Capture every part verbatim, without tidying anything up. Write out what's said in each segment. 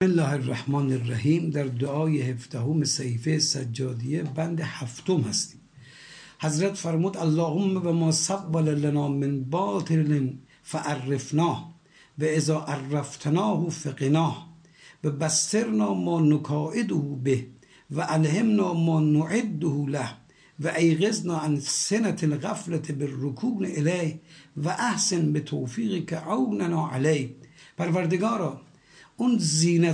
بسم الله الرحمن الرحیم. در دعای هفدهم صحیفه سجادیه بند هفتم هستیم. حضرت فرمود اللهم و ما سول لنا من باطل فعرفناه و اذا عرفتناه فقناه و بصرنا ما نکائده به و الهمنا ما نعده له و ایقظنا عن سنة الغفلة بالرکون الیه و احسن به توفیق که عوننا علیه. پروردگارا، اون زینت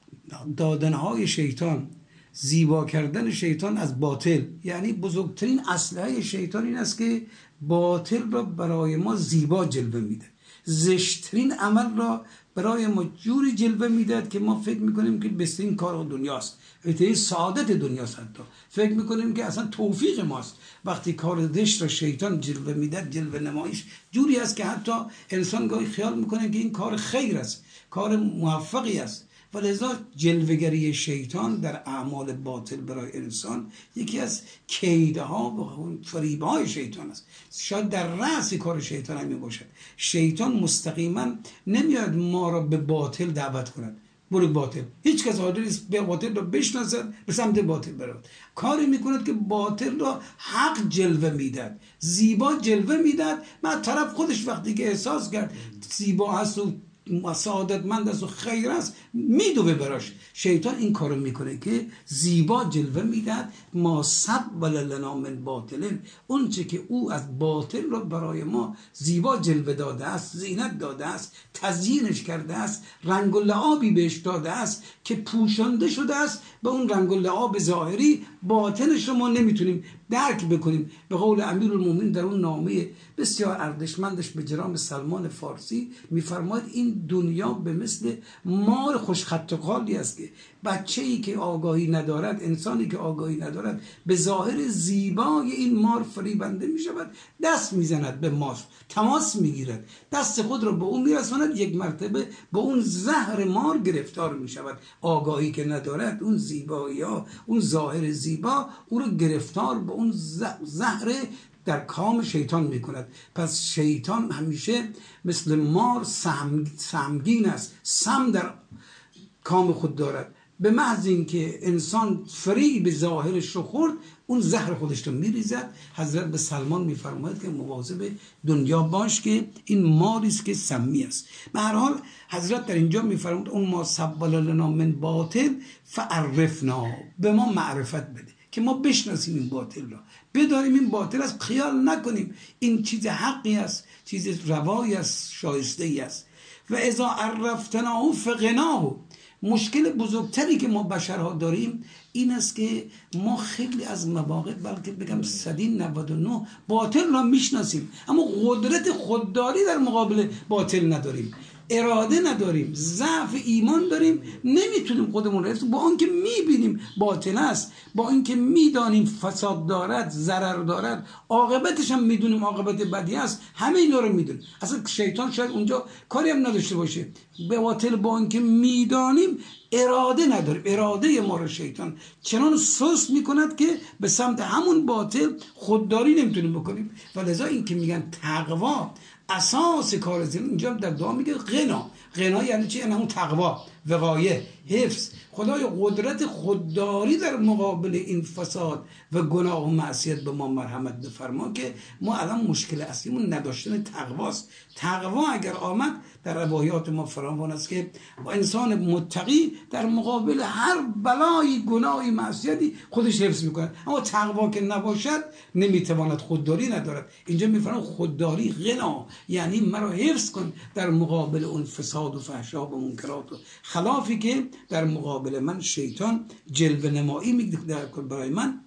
دادنهای شیطان، زیبا کردن شیطان از باطل، یعنی بزرگترین اسلحه شیطان این است که باطل را برای ما زیبا جلوه میده، زشترین عمل را برای ما جوری جلوه میدهد که ما فکر میکنیم که بهترین کار دنیاست، بهترین سعادت دنیاست، حتی فکر میکنیم که اصلا توفیق ماست. وقتی کار زشت را شیطان جلوه میده، جلوه نمایش جوری است که حتی انسان گاهی خیال میکنه که این کار خیر است، کار موفقی است. و لذا جلوه‌گری شیطان در اعمال باطل برای انسان یکی از کیدها و فریب‌های شیطان است. شاید در رأس کار شیطان هم می باشد. شیطان مستقیما نمیاد ما را به باطل دعوت کند، برو باطل. هیچ کس حاضر نیست به باطل را بشناسد، به سمت باطل برود. کاری میکند که باطل را حق جلوه میداد، زیبا جلوه میداد. بعد طرف خودش وقتی که احساس کرد زیبا هست و سعادتمند است و خیر است، میدوه براش. شیطان این کارو میکنه که زیبا جلوه میداد. ما سول لنا من باطل، اون چه که او از باطل را برای ما زیبا جلوه داده است، زینت داده است، تزیینش کرده است، رنگ و لعابی بهش داده است که پوشانده شده است به اون رنگ و لعاب ظاهری. باطنش رو ما نمیتونیم درک بکنیم. به قول امیرالمومنین در اون نامه بسیار ارزشمندش به جناب سلمان فارسی میفرماید این دنیا به مثل مار خوشخط و خالی است که بچه‌ای که آگاهی ندارد، انسانی که آگاهی ندارد، به ظاهر زیبای این مار فریبنده می شود، دست میزند به مار، تماس میگیرد، دست خود را به اون میرساند، یک مرتبه به اون زهر مار گرفتار می شود. آگاهی که ندارد، اون زیبایی ها، اون ظاهر زیبا او رو گرفتار به اون زهر در کام شیطان می کند. پس شیطان همیشه مثل مار سهم، سهمگین است، سم در کام خود دارد. به محض اینکه انسان فریب ظاهرش رو خورد، اون زهر خودش رو میریزد. حضرت به سلمان میفرماید که مواظب دنیا باش که این ماری است که سمی است. به هر حال حضرت در اینجا میفرماید اون ما سول لنا من باطل فعرفنا، به ما معرفت بده که ما بشناسیم این باطل را، بدانیم این باطل است، خیال نکنیم این چیز حقی است، چیز روایی است، شایسته ای است. و اذا عرفتناه فقناه. مشکل بزرگتری که ما بشرها داریم این است که ما خیلی از مواقع، بلکه بگم صد و نود و نه، باطل را میشناسیم اما قدرت خودداری در مقابل باطل نداریم، اراده نداریم، ضعف ایمان داریم، نمیتونیم خودمون رو، با آنکه میبینیم باطل است، با اینکه میدانیم فساد دارد، ضرر دارد، عاقبتش هم میدونیم عاقبت بدی است، همه اینا رو میدونیم. اصلا شیطان شاید اونجا کاری هم نداشته باشه به باطل، با اینکه میدانیم اراده نداریم. اراده ما رو شیطان چنان سست میکند که به سمت همون باطل خودداری نمیتونیم بکنیم. و لذا این که میگن تقوا اساس کار زین، اینجا در دعا میگه غنا. غنا یعنی چی؟ یعنی همون تقوا، وقایه، حفظ. خدای قدرت خودداری در مقابل این فساد و گناه و معصیت به ما مرحمت بفرما که ما الان مشکل اصلیمون نداشتن تقواست. تقوا اگر آمد در روایات ما فراوان است که با انسان متقی در مقابل هر بلای، گناهی، معصیتی خودش حفظ میکنه. اما تقوا که نباشد نمیتواند، خودداری ندارد. اینجا میفرماید خودداری غنا، یعنی مرا حفظ کن در مقابل اون فساد و فحشا و منکرات و خلافی که در مقابل من شیطان جلوه نمایی میگه برای من،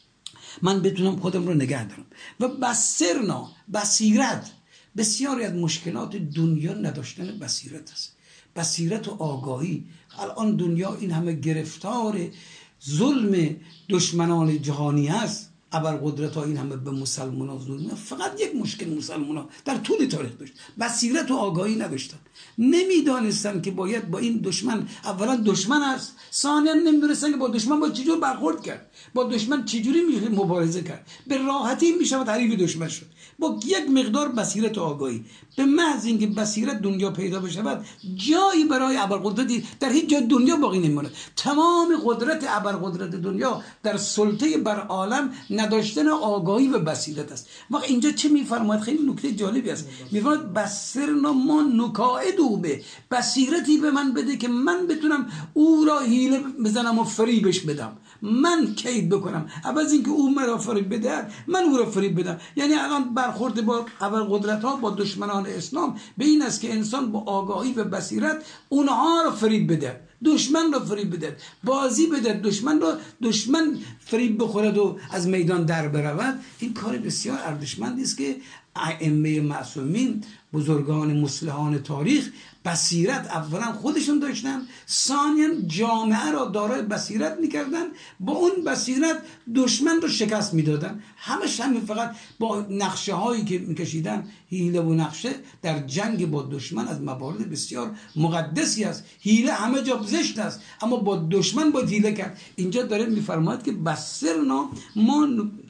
من بتونم خودم رو نگه دارم. و بصرنا، بصیرت. بسیاری از مشکلات دنیا نداشتن بصیرت است، بصیرت و آگاهی. الان دنیا این همه گرفتار ظلم دشمنان جهانی هست، ابرقدرت ها این همه به مسلمان ها ظلم. فقط یک مشکل مسلمان ها در طول تاریخ داشت، بصیرت و آگاهی نداشتن، نمیدانستن که باید با این دشمن، اولا دشمن است، ثانیا نمیدونستن که با دشمن با چجور برخورد کرد، با دشمن چجوری میشه مبارزه کرد، به راحتی میشه حریف دشمن شد با یک مقدار بصیرت و آگاهی. به محض اینکه بصیرت دنیا پیدا بشود جایی برای ابرقدرتی در هیچ جای دنیا باقی نمیمونه. تمام قدرت ابرقدرت دنیا در سلطه بر عالم نداشتن آگاهی و بصیرت است. وقت اینجا چه میفرماید؟ خیلی نکته جالبی است. میفرماید بصرنا ما نکائدو به، بصیرتی به من بده که من بتونم او را حیله بزنم و فریبش بدم، من کید بکنم، عوض اینکه او مرا فریب بده من او را فریب بدم. یعنی الان برخورد با ابرقدرت ها با دشمنان اسلام به این است که انسان با آگاهی و بصیرت اونها را فریب بده، دشمن را فریب بده، بازی بده، دشمن را دشمن فریب بخورد و از میدان در برود. این کار بسیار ارزشمندی است که ائمه معصومین، بزرگان مصلحان تاریخ بصیرت اولا خودشون داشتن، ثانیا جامعه را دارای بصیرت میکردن، با اون بصیرت دشمن رو شکست میدادن. همش همین، فقط با نقشه هایی که میکشیدن، حیله و نقشه در جنگ با دشمن از موارد بسیار مقدسی است. حیله همه جا زشت است، اما با دشمن با حیله کرد. اینجا داره میفرماید که بصرنا ما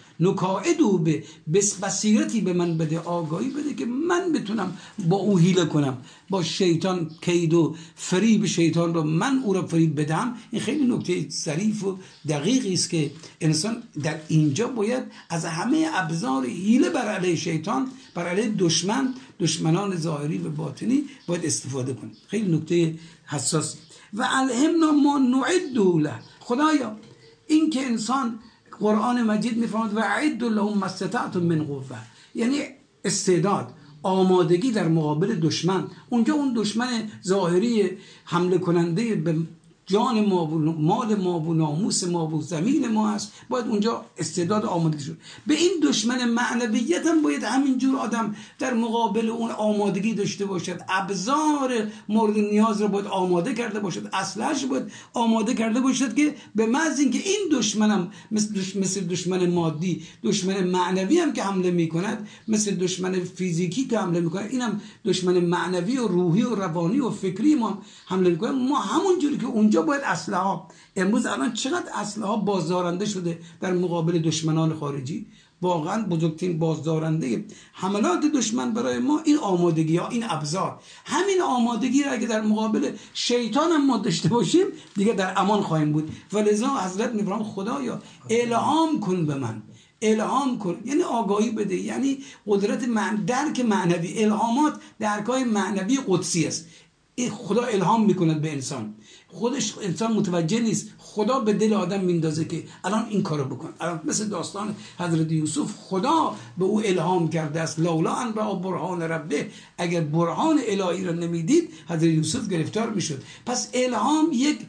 نکائدو به، بصیرتی به من بده، آگاهی بده که من بتونم با او حیله کنم، با شیطان کید و فریب شیطان رو من او را فریب بدم. این خیلی نکته ظریف و دقیقی است که انسان در اینجا باید از همه ابزار حیله بر علیه شیطان، بر علیه دشمن، دشمنان ظاهری و باطنی باید استفاده کنه. خیلی نکته حساسی. و الهمنا ما نعد له، خدایا این که انسان، قرآن مجید میفرماید و اعد لهم ما استطعتم من قوه، یعنی استعداد، آمادگی در مقابل دشمن. اونجا اون دشمن ظاهری حمله کننده به جان ما و مال ما و ناموس ما و زمین ما هست، باید اونجا استعداد آمادگی شد. به این دشمن معنویت هم باید همینجور آدم در مقابل اون آمادگی داشته باشد، ابزار مورد نیاز رو باید آماده کرده باشد، اسلحه‌اش باید آماده کرده باشد که به محض اینکه این دشمنم مثل دشمن, مثل دشمن مادی، دشمن معنوی هم که حمله میکند، مثل دشمن فیزیکی که حمله میکند، اینم دشمن معنوی و روحی و روانی و فکری ما حمله میکنه. ما همونجوری که اونجا باید اسلحه، امروز الان چقدر اسلحه بازدارنده شده در مقابل دشمنان خارجی، واقعا بزرگترین بازدارنده حملات دشمن برای ما این آمادگی ها، این ابزار. همین آمادگی را اگه در مقابل شیطان هم ما داشته باشیم دیگه در امان خواهیم بود. ولذا حضرت میفرمایند خدایا الهام کن به من، الهام کن یعنی آگاهی بده، یعنی قدرت معنی، درک معنوی. الهامات درکای معنوی قدسی است. خدا الهام میکند به انسان، خودش انسان متوجه نیست، خدا به دل آدم میندازه که الان این کارو بکن. الان مثل داستان حضرت یوسف، خدا به او الهام کرده است، لولا ان را برهان ربه، اگر برهان الهی را نمیدید حضرت یوسف گرفتار میشد. پس الهام یک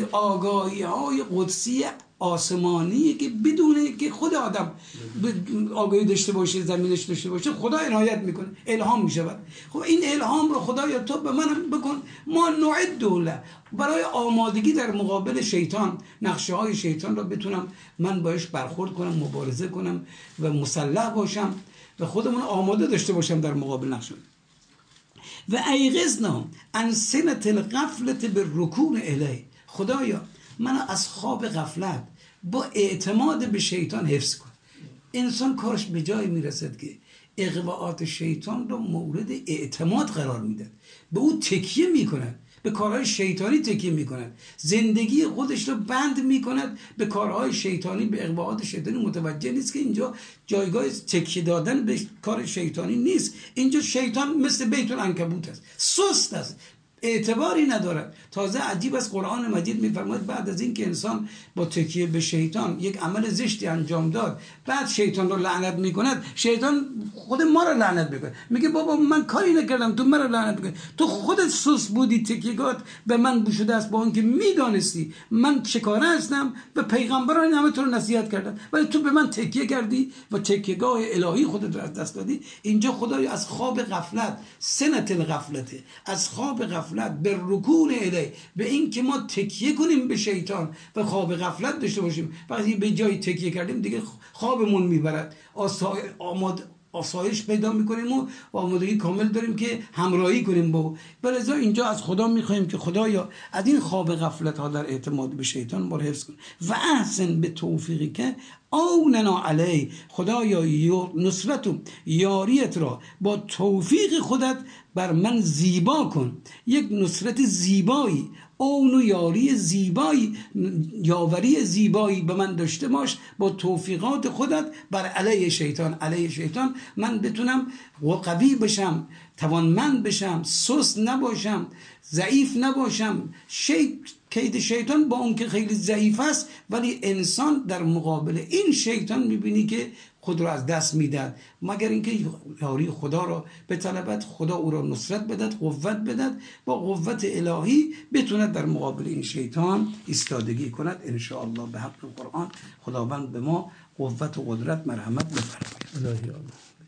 آگاهی های قدسی آسمانیه که بدونه که خود آدم آگاهی داشته باشه، زمینش داشته باشه، خدا عنایت میکنه، الهام میشود. خب این الهام رو خدایا تو به من بکن، ما نعد له، برای آمادگی در مقابل شیطان، نقشه های شیطان رو بتونم من باش برخورد کنم، مبارزه کنم و مسلح باشم و خودمون آماده داشته باشم در مقابل نقشه. و ایقظنا عن سنة الغفلة بالركون الیه، خدایا من از خواب غفلت با اعتماد به شیطان حفظ کن. انسان کارش به جای میرسد که اغواءات شیطان رو مورد اعتماد قرار میده، به او تکیه میکند، به کارهای شیطانی تکیه میکند، زندگی خودش رو بند میکند به کارهای شیطانی، به اغواءات شیطانی. متوجه نیست که اینجا جایگاه تکیه دادن به کار شیطانی نیست. اینجا شیطان مثل بیت العنکبوت است، سست است، اعتباری ندارد. تازه عجیب است قرآن مجید میفرماید بعد از این که انسان با تکیه به شیطان یک عمل زشتی انجام داد، بعد شیطان رو لعنت میکند، شیطان خود ما رو لعنت میکنه، میگه بابا من کاری نکردم تو مرا لعنت میکنی، تو خودت سوس بودی، تکیه‌گات به من بوشوده است، با اینکه میدانستی من چکاره هستم و پیغمبران همه تو رو نصیحت کردن، ولی تو به من تکیه کردی و تکیه‌گاه الهی خودت رو از دست دادی. اینجا خدای از خواب غفلت، سنة الغفلت، از خواب غفلت غفلت، به رکون الیه، به این که ما تکیه کنیم به شیطان و خواب غفلت داشته باشیم. وقتی به جای تکیه کردیم دیگه خوابمون میبرد، آماد آسایش پیدا میکنیم و آمادگی کامل داریم که همراهی کنیم با. ولذا اینجا از خدا میخوایم که خدایا از این خواب غفلت ها در اعتماد به شیطان ما رو حفظ کن و احسن به توفیقی که آوننا علی، خدایا نصرت و یاریت را با توفیق خودت بر من زیبا کن. یک نصرت زیبایی، اون و یاری زیبایی، یاوری زیبایی به من داشته باش با توفیقات خودت بر علیه شیطان. علیه شیطان من بتونم قوی بشم، توانمند بشم، سست نباشم، ضعیف نباشم. شیط کید شیطان با اون که خیلی ضعیف است، ولی انسان در مقابل این شیطان میبینی که خود را از دست میدهد، مگر اینکه یاری خدا را بطلبد، خدا او را نصرت بدهد، قوت بدهد، با قوت الهی بتوند در مقابل این شیطان ایستادگی کند. ان شاء الله به حق قرآن خداوند به ما قوت و قدرت مرحمت بفرماید.